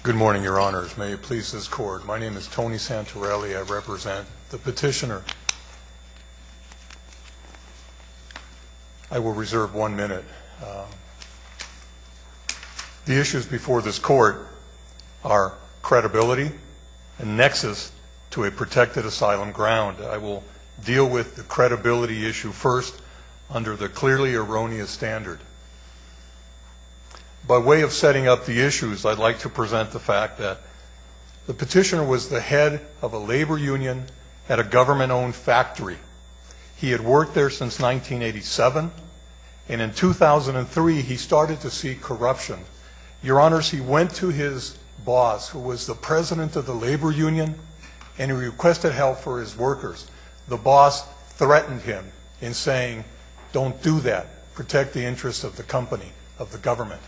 Good morning, Your Honors. May it please this Court. My name is Tony Santorelli. I represent the petitioner. I will reserve 1 minute. The issues before this Court are credibility and nexus to a protected asylum ground. I will deal with the credibility issue first under the clearly erroneous standard. By way of setting up the issues, I'd like to present the fact that the petitioner was the head of a labor union at a government-owned factory. He had worked there since 1987, and in 2003 he started to see corruption. Your Honors, he went to his boss, who was the president of the labor union, and he requested help for his workers. The boss threatened him in saying, "Don't do that. Protect the interests of the company, of the government."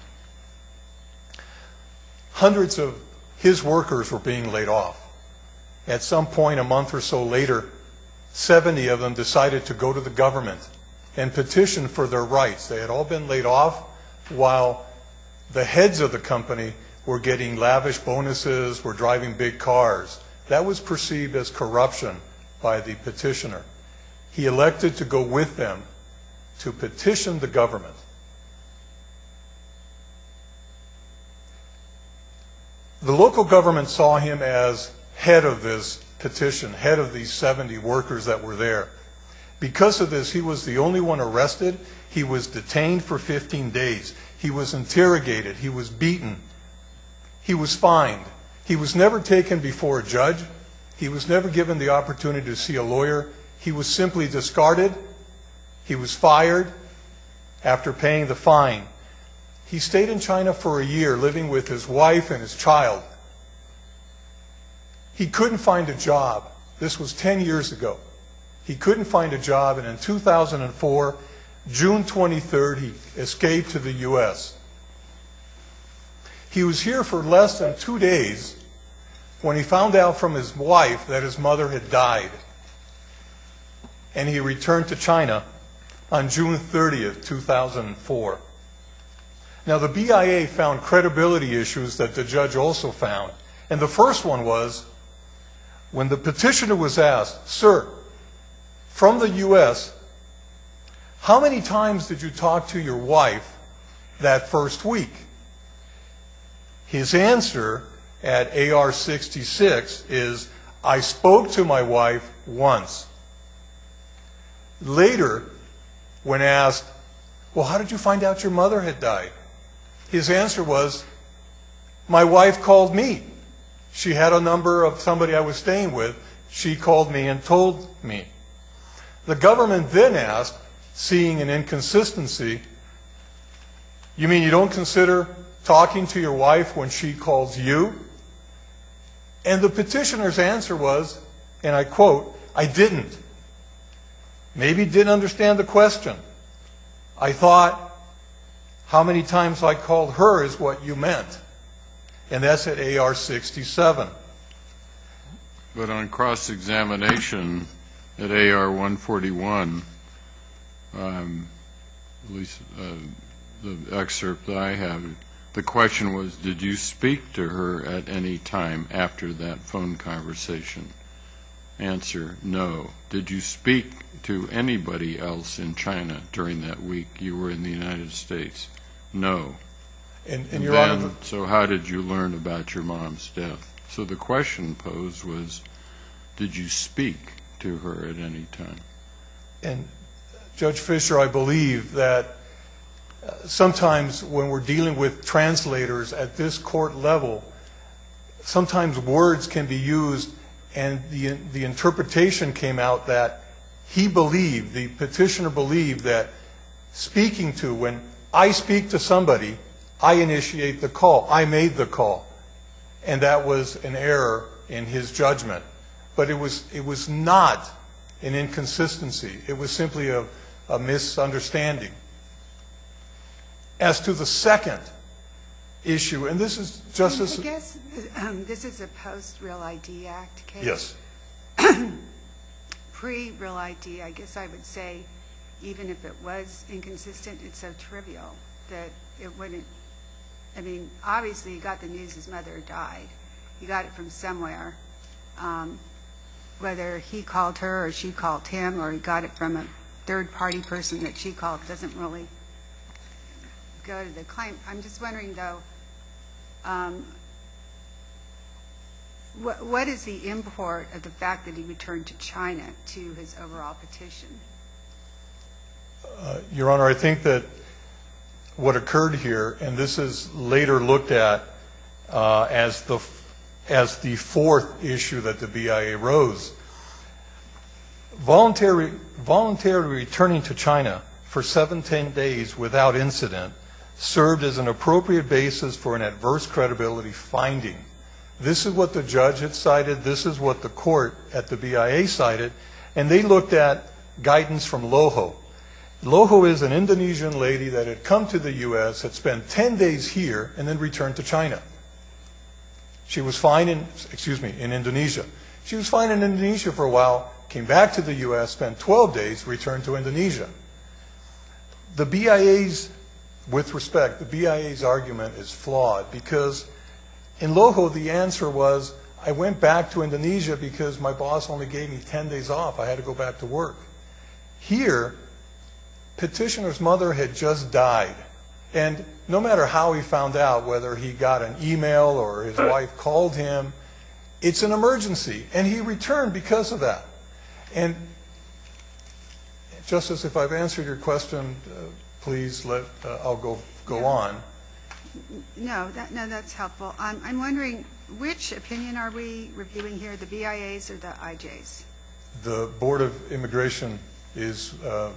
Hundreds of his workers were being laid off. At some point a month or so later, 70 of them decided to go to the government and petition for their rights. They had all been laid off while the heads of the company were getting lavish bonuses, were driving big cars. That was perceived as corruption by the petitioner. He elected to go with them to petition the government. The local government saw him as head of this petition, head of these 70 workers that were there. Because of this, he was the only one arrested. He was detained for 15 days. He was interrogated. He was beaten. He was fined. He was never taken before a judge. He was never given the opportunity to see a lawyer. He was simply discarded. He was fired after paying the fine. He stayed in China for a year, living with his wife and his child. He couldn't find a job. This was 10 years ago. He couldn't find a job, and in 2004, June 23rd, he escaped to the U.S. He was here for less than 2 days when he found out from his wife that his mother had died. And he returned to China on June 30th, 2004. Now, the BIA found credibility issues that the judge also found. And the first one was when the petitioner was asked, "Sir, from the U.S., how many times did you talk to your wife that first week?" His answer at AR 66 is, "I spoke to my wife once." Later, when asked, "Well, how did you find out your mother had died?" his answer was, "My wife called me. She had a number of somebody I was staying with. She called me and told me." The government then asked, seeing an inconsistency, "You mean you don't consider talking to your wife when she calls you?" And the petitioner's answer was, and I quote, "I didn't. Maybe didn't understand the question. I thought how many times I called her is what you meant." And that's at AR 67. But on cross-examination at AR 141, at least the excerpt that I have, the question was, did you speak to her at any time after that phone conversation? Answer, no. Did you speak to anybody else in China during that week you were in the United States? No. And Your Honor, so how did you learn about your mom's death? So the question posed was, did you speak to her at any time? And Judge Fisher, I believe that sometimes when we're dealing with translators at this court level, sometimes words can be used, and the interpretation came out that he believed, the petitioner believed, that speaking to, when I speak to somebody, I initiate the call. I made the call. And that was an error in his judgment. But it was not an inconsistency. It was simply a misunderstanding. As to the second issue, and this is Justice... I guess this is a post-Real ID Act case. Yes. Pre-Real ID, I guess I would say, even if it was inconsistent, it's so trivial that it wouldn't I mean, obviously, he got the news his mother had died. He got it from somewhere. Whether he called her or she called him, or he got it from a third-party person that she called, doesn't really go to the claim. I'm just wondering, though, what is the import of the fact that he returned to China to his overall petition? Your Honor, I think that what occurred here, and this is later looked at as the fourth issue that the BIA rose, voluntarily returning to China for 17 days without incident served as an appropriate basis for an adverse credibility finding. This is what the judge had cited. This is what the court at the BIA cited. And they looked at guidance from Loho. Loho is an Indonesian lady that had come to the U.S., had spent 10 days here, and then returned to China. She was fine in Indonesia. She was fine in Indonesia for a while, came back to the U.S., spent 12 days, returned to Indonesia. The BIA's, with respect, the BIA's argument is flawed because in Loho the answer was, I went back to Indonesia because my boss only gave me 10 days off. I had to go back to work. Here, petitioner's mother had just died. And no matter how he found out, whether he got an email or his wife called him, it's an emergency. And he returned because of that. And Justice, if I've answered your question, please I'll go on. No, that's helpful. I'm wondering, which opinion are we reviewing here, the BIA's or the IJ's? The Board of Immigration is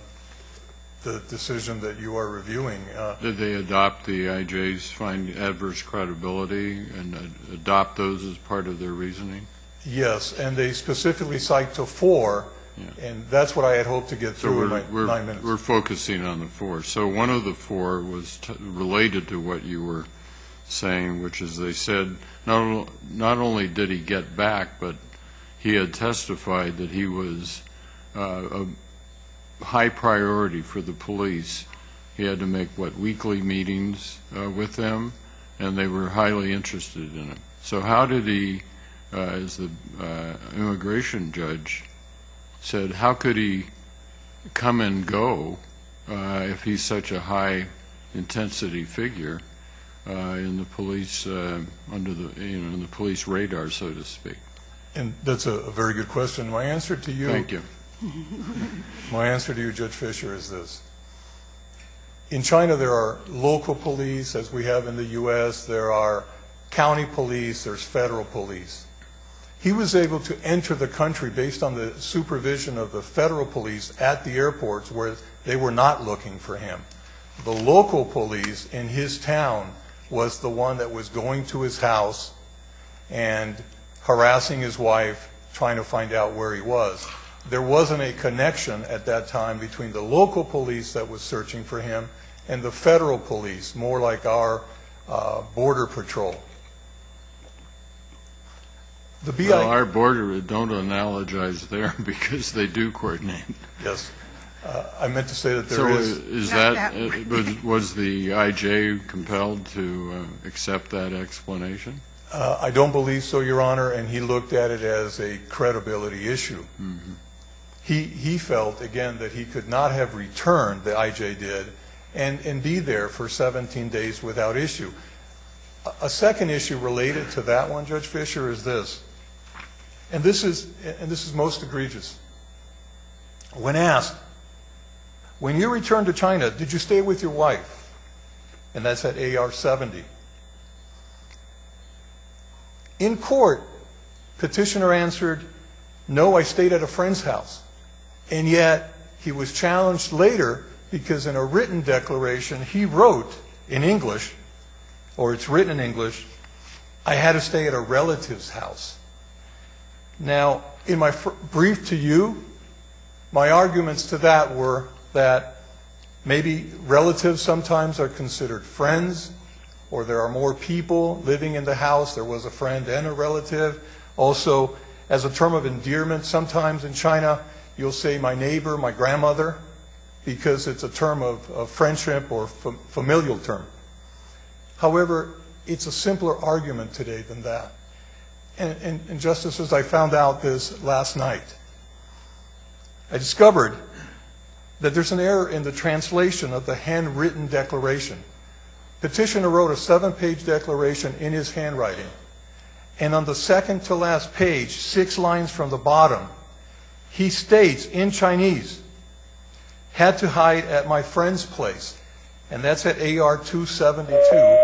the decision that you are reviewing. Did they adopt the IJ's find adverse credibility and adopt those as part of their reasoning? Yes, and they specifically cite to 4, and that's what I had hoped to get through in my 9 minutes. We're focusing on the 4. So one of the 4 was related to what you were saying, which is they said not only did he get back, but he had testified that he was a high priority for the police. He had to make, weekly meetings with them, and they were highly interested in him. So how did he, as the immigration judge said, how could he come and go if he's such a high intensity figure in the police under the in the police radar, so to speak? And that's a very good question. My answer to you, thank you. My answer to you, Judge Fischer, is this. In China, there are local police, as we have in the U.S. There are county police. There's federal police. He was able to enter the country based on the supervision of the federal police at the airports where they were not looking for him. The local police in his town was the one that was going to his house and harassing his wife, trying to find out where he was. There wasn't a connection at that time between the local police that was searching for him and the federal police, more like our border patrol. The BIA, well, our border, don't analogize there because they do coordinate. Yes. I meant to say that there is. Was the IJ compelled to accept that explanation? I don't believe so, Your Honor, and he looked at it as a credibility issue. Mm-hmm. He felt, again, that he could not have returned, the IJ did, and be there for 17 days without issue. A second issue related to that one, Judge Fischer, is this, and this is most egregious. When asked, when you returned to China, did you stay with your wife? And that's at AR 70. In court, petitioner answered, no, I stayed at a friend's house. And yet, he was challenged later because in a written declaration, he wrote in English, or it's written in English, I had to stay at a relative's house. Now, in my brief to you, my arguments to that were that maybe relatives sometimes are considered friends, or there are more people living in the house. There was a friend and a relative. Also, as a term of endearment, sometimes in China, you'll say my neighbor, my grandmother, because it's a term of friendship or familial term. However, it's a simpler argument today than that. And Justices, I found out this last night. I discovered that there's an error in the translation of the handwritten declaration. Petitioner wrote a 7-page declaration in his handwriting. And on the second to last page, 6 lines from the bottom, he states in Chinese, had to hide at my friend's place. And that's at AR 272.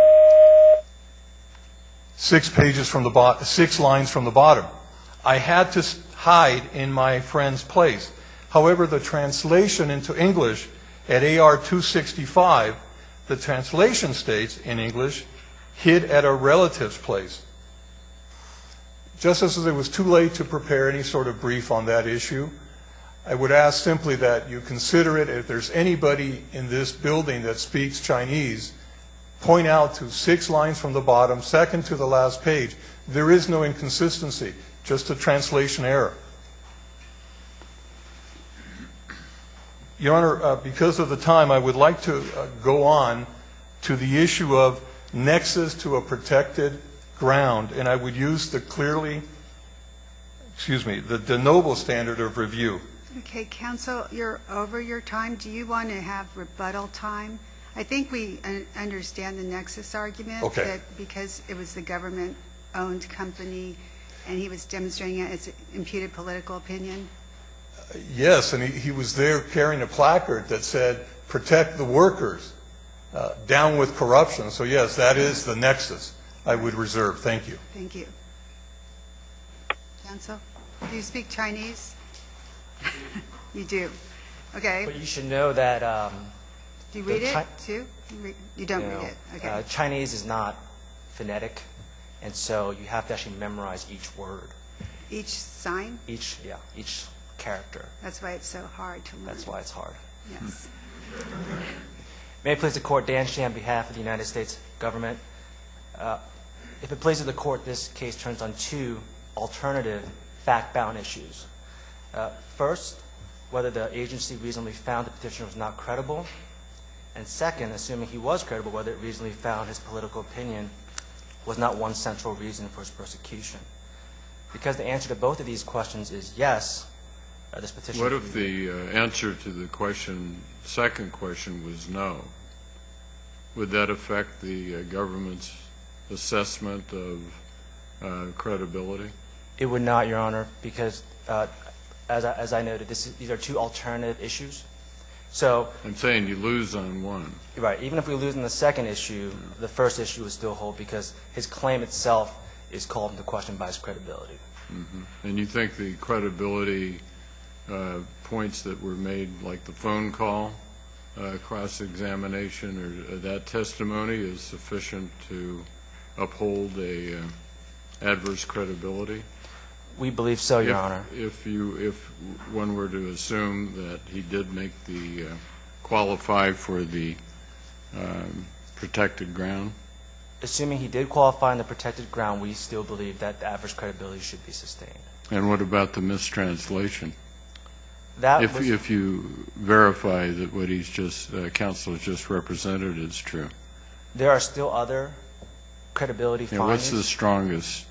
6 lines from the bottom. I had to hide in my friend's place. However, the translation into English at AR 265, the translation states in English, hid at a relative's place. Justices, it was too late to prepare any sort of brief on that issue. I would ask simply that you consider it. If there's anybody in this building that speaks Chinese, point out to 6 lines from the bottom, second to the last page. There is no inconsistency, just a translation error. Your Honor, because of the time, I would like to go on to the issue of nexus to a protected ground, and I would use the the de novo standard of review. Okay, counsel, you're over your time. Do you want to have rebuttal time? I think we understand the nexus argument, okay, that because it was the government-owned company and he was demonstrating it as imputed political opinion. Yes, and he was there carrying a placard that said, protect the workers, down with corruption. So yes, that is the nexus I would reserve. Thank you. Thank you. Counsel, do you speak Chinese? You do. Okay. But you should know that do you read it too? You don't read it. Okay. Chinese is not phonetic, and so you have to actually memorize each word. Each sign? Each character. That's why it's so hard to learn. That's why it's hard. Yes. May it please the Court, Dan Shea on behalf of the United States government. If it pleases the Court, this case turns on 2 alternative fact-bound issues. First, whether the agency reasonably found the petitioner was not credible, and second, assuming he was credible, whether it reasonably found his political opinion was not one central reason for his persecution. Because the answer to both of these questions is yes, this petition... What if the answer to the second question was no? Would that affect the government's assessment of credibility? It would not, Your Honor, because as I noted, these are 2 alternative issues. So I'm saying you lose on one. Right. Even if we lose on the second issue, the first issue would still hold because his claim itself is called into question by his credibility. Mm-hmm. And you think the credibility points that were made, like the phone call, cross-examination, or that testimony is sufficient to uphold a adverse credibility? We believe so, Your Honor. If one were to assume that he did make the qualify for the protected ground? Assuming he did qualify on the protected ground, we still believe that the adverse credibility should be sustained. And what about the mistranslation? If you verify that what he's counsel has just represented is true. There are still other credibility findings. What's the strongest?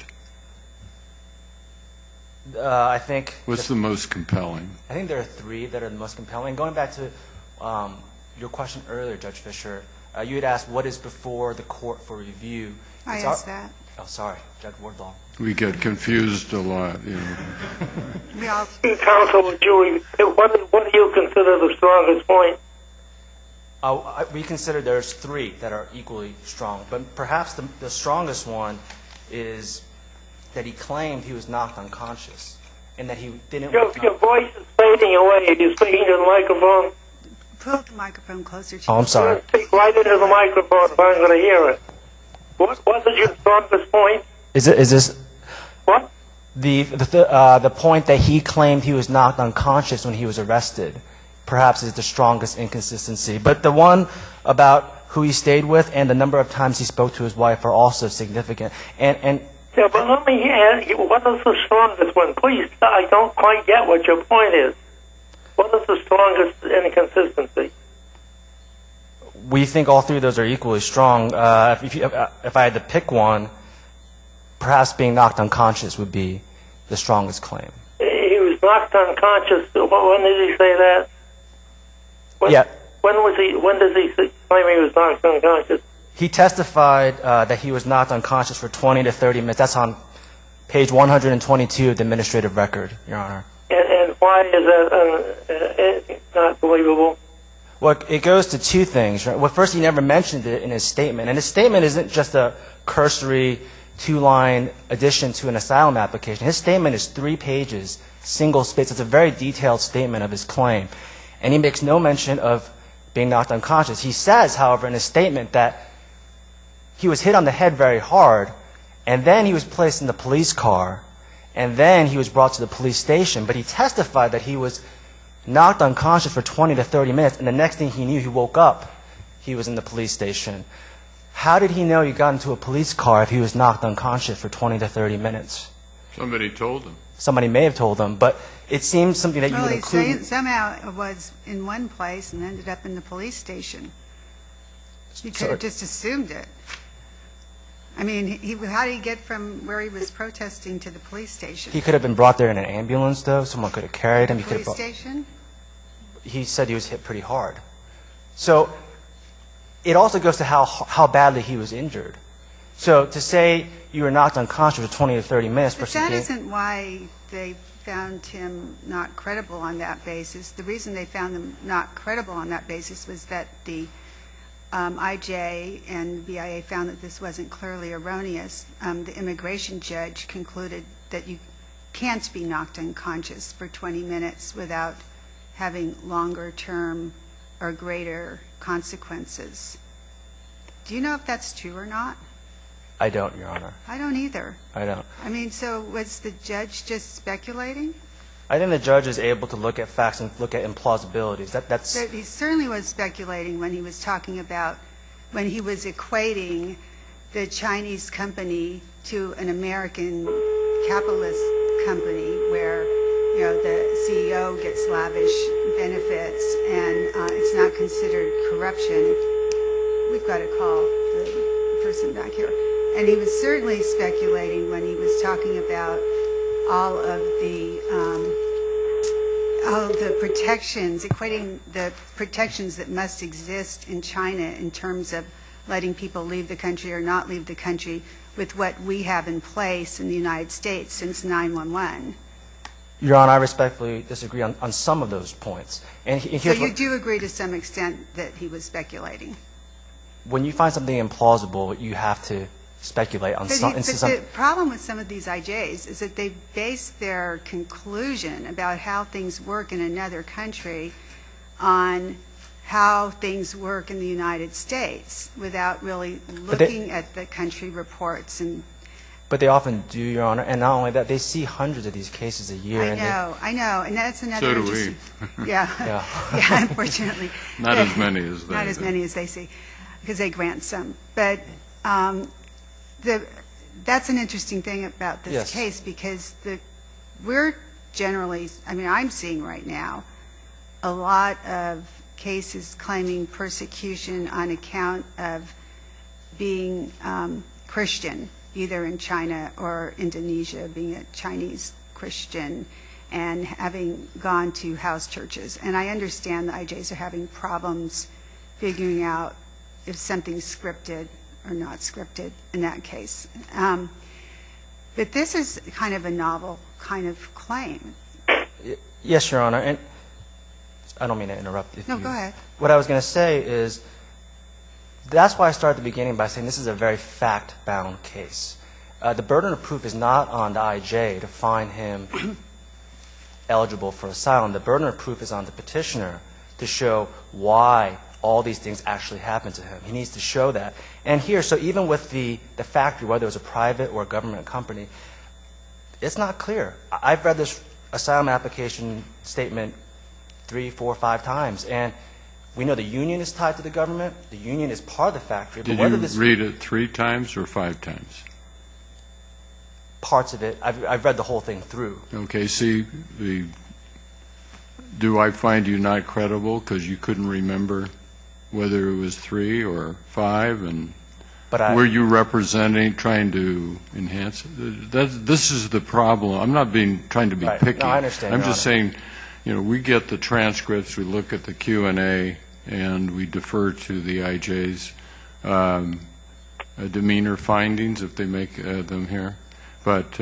I think... What's the most compelling? I think there are 3 that are the most compelling. Going back to your question earlier, Judge Fischer, you had asked what is before the court for review. I asked that. Oh, sorry, Judge Wardlaw. We get confused a lot. You know. We all... Counsel, what do you consider the strongest point? We consider there's 3 that are equally strong, but perhaps the strongest one is that he claimed he was knocked unconscious and that he didn't... Your voice is fading away. You're speaking to the microphone. Pull the microphone closer to you. Oh, I'm sorry. Speak right into the microphone if I'm going to hear it. What was your strongest point? Is this... What? The point that he claimed he was knocked unconscious when he was arrested perhaps is the strongest inconsistency. But the one about who he stayed with and the number of times he spoke to his wife are also significant. Yeah, but let me ask you, what is the strongest one? Please, I don't quite get what your point is. What is the strongest inconsistency? We think all three of those are equally strong. If I had to pick one, perhaps being knocked unconscious would be the strongest claim. He was knocked unconscious. When did he say that? Yeah. When does he claim he was knocked unconscious? He testified that he was knocked unconscious for 20 to 30 minutes. That's on page 122 of the administrative record, Your Honor. And why is that not believable? Well, it goes to two things. Well, first, he never mentioned it in his statement. And his statement isn't just a cursory two-line addition to an asylum application. His statement is 3 pages, single-spaced. It's a very detailed statement of his claim. And he makes no mention of being knocked unconscious. He says, however, in his statement that he was hit on the head very hard, and then he was placed in the police car, and then he was brought to the police station. But he testified that he was knocked unconscious for 20 to 30 minutes, and the next thing he knew, he woke up. He was in the police station. How did he know he got into a police car if he was knocked unconscious for 20 to 30 minutes? Somebody told him. Somebody may have told him, but it seems something that you would include. Somehow it was in one place and ended up in the police station. He could have just assumed it. I mean, how did he get from where he was protesting to the police station? He could have been brought there in an ambulance, though. Someone could have carried him. The police station? He said he was hit pretty hard. So it also goes to how badly he was injured. So to say you were knocked unconscious for 20 to 30 minutes. But that isn't why they found him not credible on that basis. The reason they found him not credible on that basis was that the IJ and BIA found that this wasn't clearly erroneous. The immigration judge concluded that you can't be knocked unconscious for 20 minutes without having longer term or greater consequences. Do you know if that's true or not? I don't, Your Honor. I don't either. I don't. I mean, so was the judge just speculating? I think the judge is able to look at facts and look at implausibilities. He certainly was speculating when he was talking about, when he was equating the Chinese company to an American capitalist company where, you know, the CEO gets lavish benefits and it's not considered corruption. We've got to call the person back here. And he was certainly speculating when he was talking about all of the protections, equating the protections that must exist in China in terms of letting people leave the country or not leave the country with what we have in place in the United States since 9/11. Your Honor, I respectfully disagree on some of those points. And so you do agree to some extent that he was speculating? When you find something implausible, you have to speculate on some. But the problem with some of these IJs is that they base their conclusion about how things work in another country on how things work in the United States without really looking at the country reports. But they often do, Your Honor. And not only that, they see hundreds of these cases a year. I know. And that's another So do we. Yeah, unfortunately. Not as many as they. Not as many as they see, because they grant some. But that's an interesting thing about this case, because we're generally, I mean, I'm seeing right now a lot of cases claiming persecution on account of being Christian, either in China or Indonesia, being a Chinese Christian and having gone to house churches. And I understand the IJs are having problems figuring out if something's scripted or not scripted in that case. But this is kind of a novel kind of claim. Yes, Your Honor. And I don't mean to interrupt. No, go ahead. What I was going to say is that's why I started at the beginning by saying this is a very fact-bound case. The burden of proof is not on the IJ to find him eligible for asylum. The burden of proof is on the petitioner to show why all these things actually happened to him. He needs to show that. And here, so even with the factory, whether it was a private or a government company, it's not clear. I've read this asylum application statement 3, 4, 5 times, and we know the union is tied to the government. The union is part of the factory. Did you read it 3 times or 5 times? Parts of it. I've read the whole thing through. Okay, see, do I find you not credible because you couldn't remember whether it was 3 or 5, and But were you representing, trying to enhance it? This is the problem. I'm not trying to be Right. picky. No, I understand, I'm Your just Honor. saying, we get the transcripts, we look at the Q&A, and we defer to the IJ's demeanor findings if they make them here. But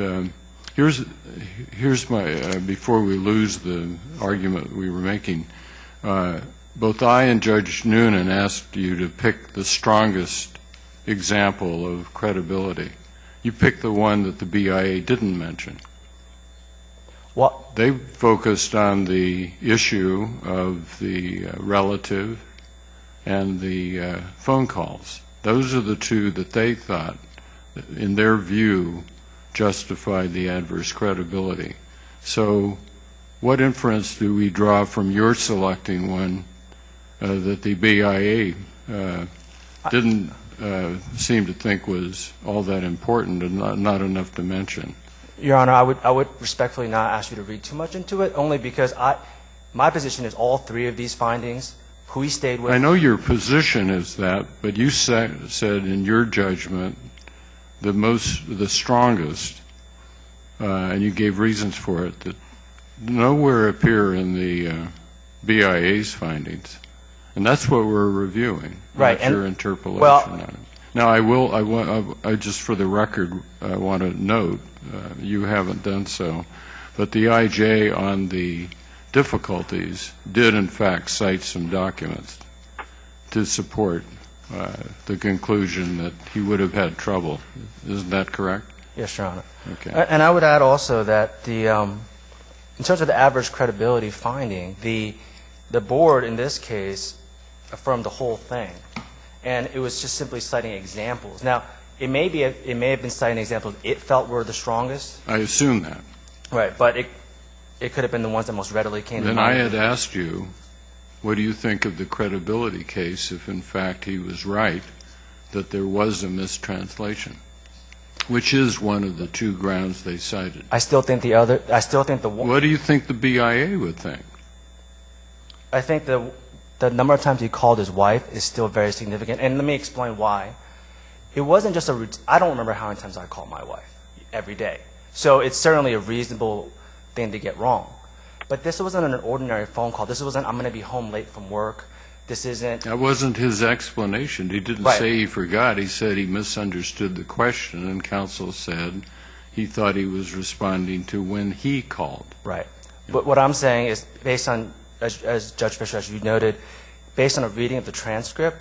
here's my, before we lose the argument we were making, both I and Judge Noonan asked you to pick the strongest example of credibility. You picked the one that the BIA didn't mention. What? They focused on the issue of the relative and the phone calls. Those are the two that they thought, in their view, justified the adverse credibility. So what inference do we draw from your selecting one that the BIA didn't seem to think was all that important and not enough to mention? Your Honor, I would respectfully not ask you to read too much into it, only because my position is all 3 of these findings, who he stayed with. I know your position is that, but you said in your judgment the strongest, and you gave reasons for it, that nowhere appear in the BIA's findings. And that's what we're reviewing, right, not your interpolation on it. Now, I just for the record, I want to note, you haven't done so, but the IJ on the difficulties did, in fact, cite some documents to support the conclusion that he would have had trouble. Isn't that correct? Yes, Your Honor. Okay. And I would add also that in terms of the average credibility finding, the board in this case affirmed the whole thing, and it was just simply citing examples. Now, it may have been citing examples it felt were the strongest. I assume that. Right, but it could have been the ones that most readily came to mind. Then I had asked you, what do you think of the credibility case if, in fact, he was right that there was a mistranslation, which is one of the 2 grounds they cited? I still think the one. What do you think the BIA would think? I think the number of times he called his wife is still very significant, and let me explain why. It wasn't just I don't remember how many times I called my wife every day. So it's certainly a reasonable thing to get wrong. But this wasn't an ordinary phone call. This wasn't, I'm going to be home late from work. This isn't. That wasn't his explanation. He didn't say he forgot. He said he misunderstood the question, and counsel said he thought he was responding to when he called. Right. But what I'm saying is, based on, as Judge Fischer, as you noted, based on a reading of the transcript,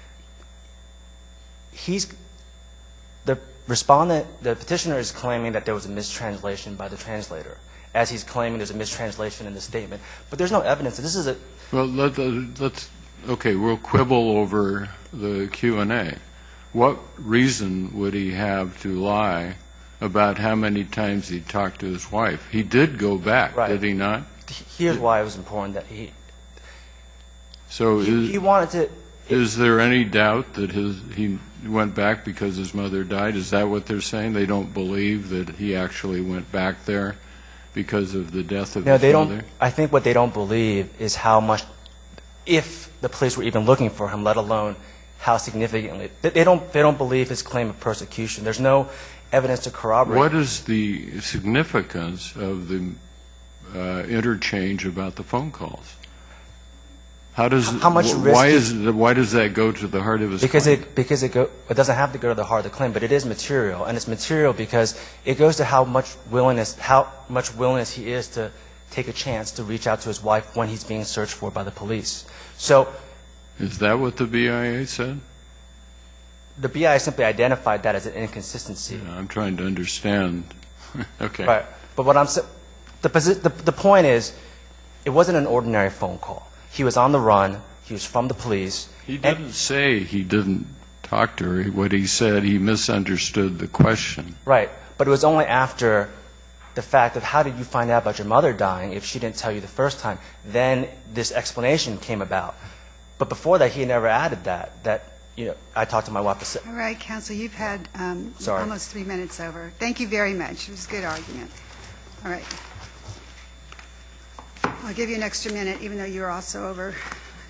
the petitioner is claiming that there was a mistranslation by the translator, as he's claiming there's a mistranslation in the statement. But there's no evidence that this is a... Well, okay, we'll quibble over the Q&A. What reason would he have to lie about how many times he talked to his wife? He did go back, did he not? Here's why it was important that he... So he wanted to... Is there any doubt that he went back because his mother died? Is that what they're saying? They don't believe that he actually went back there because of the death of his mother? I think what they don't believe is how much, if the police were even looking for him, let alone how significantly. They don't believe his claim of persecution. There's no evidence to corroborate. What is the significance of the interchange about the phone calls? How much risk? Why does that go to the heart of his claim? Because it doesn't have to go to the heart of the claim, but it is material, and it's material because it goes to how much willingness he is to take a chance to reach out to his wife when he's being searched for by the police. So, is that what the BIA said? The BIA simply identified that as an inconsistency. Yeah, I'm trying to understand. Okay. Right. But what the point is, it wasn't an ordinary phone call. He was on the run. He was from the police. He didn't say he didn't talk to her. What he said, he misunderstood the question. Right. But it was only after the fact of how did you find out about your mother dying if she didn't tell you the first time, then this explanation came about. But before that, he never added that I talked to my wife. All right, counsel, you've had almost 3 minutes over. Thank you very much. It was a good argument. All right. I'll give you an extra minute, even though you're also over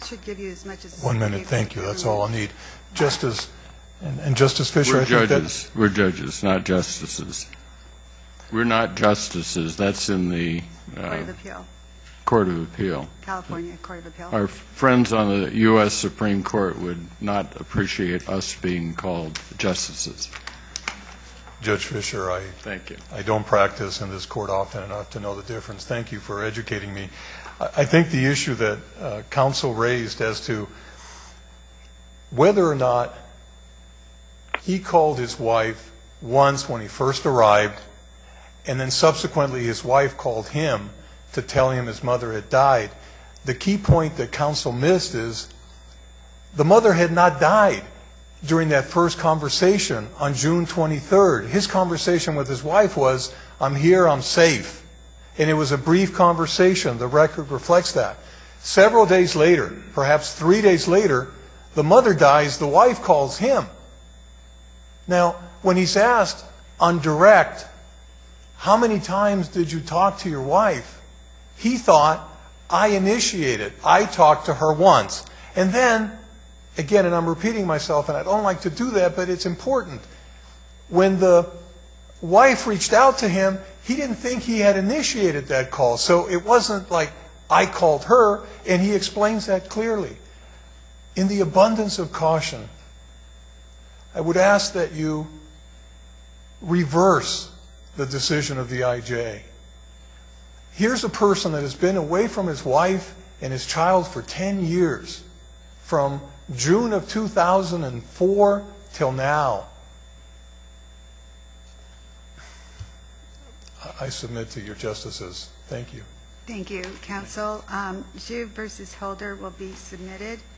should give you as much as... 1 minute, thank you. That's all I need. Justice, and Justice Fischer, We're I think that... judges. We're judges, not justices. We're not justices. That's in the Court of Appeal, Court of Appeal. California Court of Appeal. Our friends on the U.S. Supreme Court would not appreciate us being called justices. Judge Fischer, Thank you. I don't practice in this court often enough to know the difference. Thank you for educating me. I think the issue that counsel raised as to whether or not he called his wife once when he first arrived, and then subsequently his wife called him to tell him his mother had died, the key point that counsel missed is the mother had not died during that first conversation on June 23rd. His conversation with his wife was, "I'm here, I'm safe." And it was a brief conversation. The record reflects that. Several days later, perhaps 3 days later, the mother dies, the wife calls him. Now, when he's asked on direct, how many times did you talk to your wife? He thought, I initiated. I talked to her once. And then, again, and I'm repeating myself, and I don't like to do that, but it's important. When the wife reached out to him, he didn't think he had initiated that call. So it wasn't like I called her, and he explains that clearly. In the abundance of caution, I would ask that you reverse the decision of the IJ. Here's a person that has been away from his wife and his child for 10 years, from June of 2004 till now. I submit to your justices. Thank you. Thank you, counsel. Zhu versus Holder will be submitted.